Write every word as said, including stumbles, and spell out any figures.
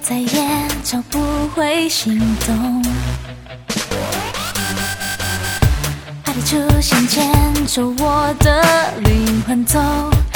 再也找不回心动。爱的出现牵着我的灵魂走。